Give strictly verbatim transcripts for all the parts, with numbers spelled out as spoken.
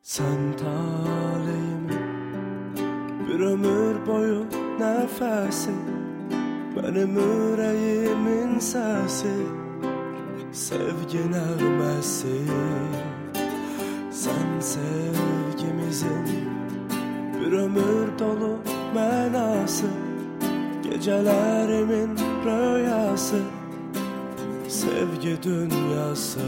Sen taleyimin bir ömür boyu nefesi, benim yüreğimin sesi, sevgi nağmesi. Sen sevgimizin bir ömür dolu menası, gecelerimin rüyası, sevgi dünyası.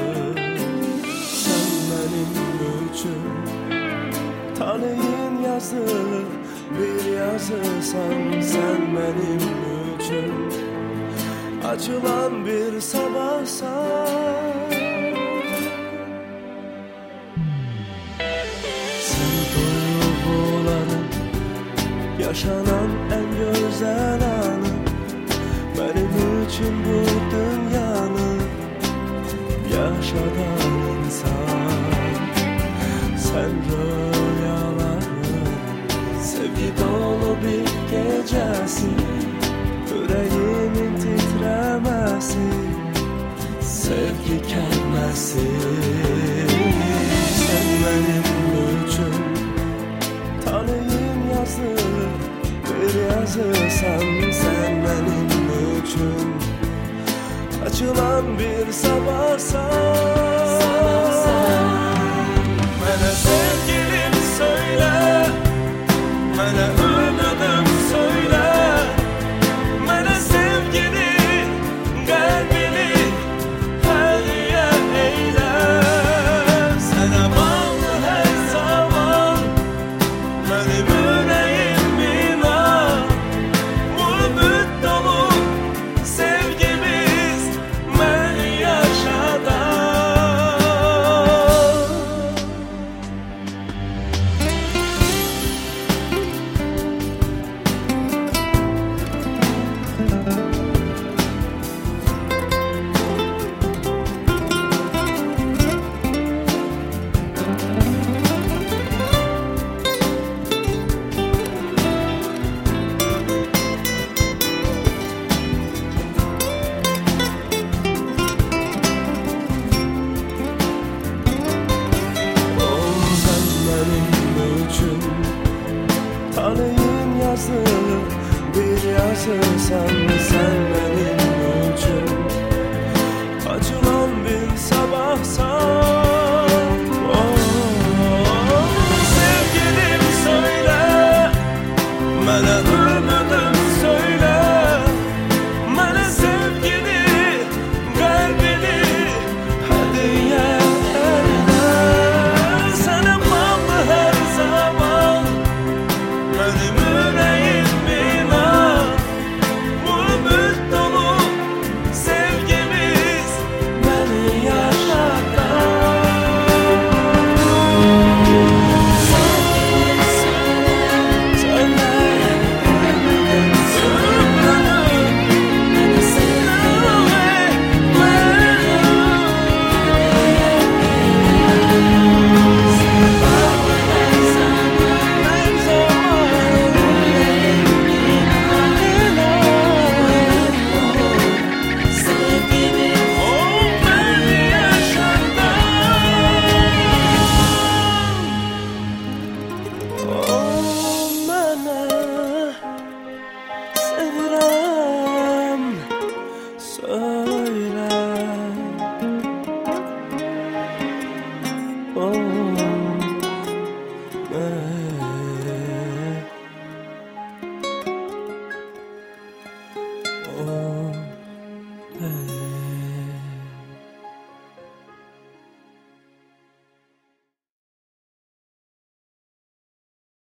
Sen benim için taleyin yazılı bir yazısan, sen benim için açılan bir sabahsan. Sen duyguların yaşanan en güzel anı, benim için bu dünyanın yaşadan insan. Sen rüyaların sevgi dolu bir gecesi, yüreğimin titremesi, sevgi kelimesi. Sen benim için taleyin yazılı bir yazısan, sen benim için açılan bir sabahsan.